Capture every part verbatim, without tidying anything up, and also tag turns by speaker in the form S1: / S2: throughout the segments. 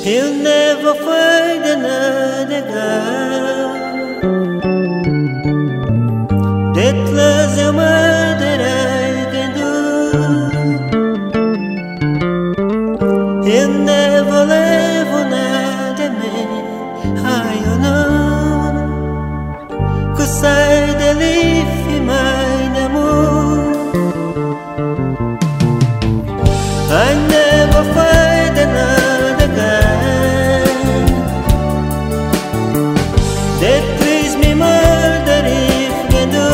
S1: He'll never find another girl that loves you more than I can do. He'll never leave another man, I know, 'cause I believe in my amor. I never find another guy that please me more than if can do.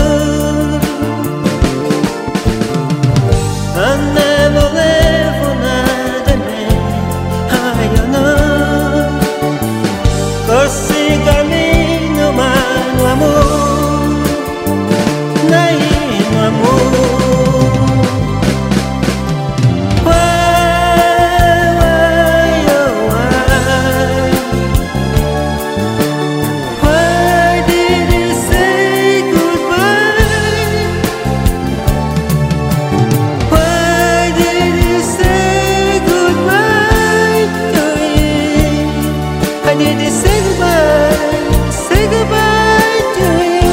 S1: I never leave another man, I know, 'cause he got me no man no amor, nay no amor. Did he say goodbye, say goodbye to you?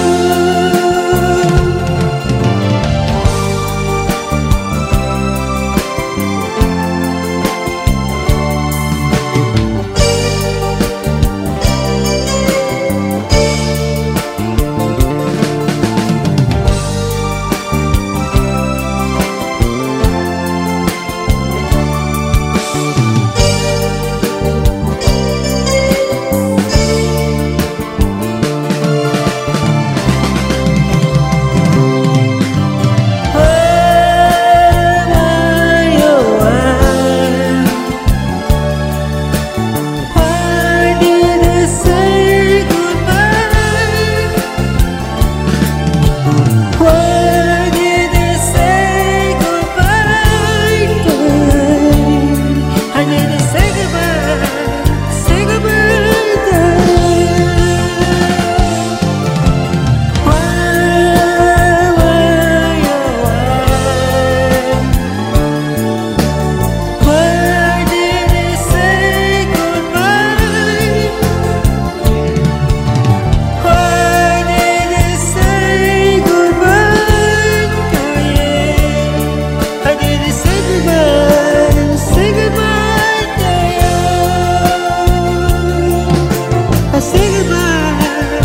S1: Say goodbye.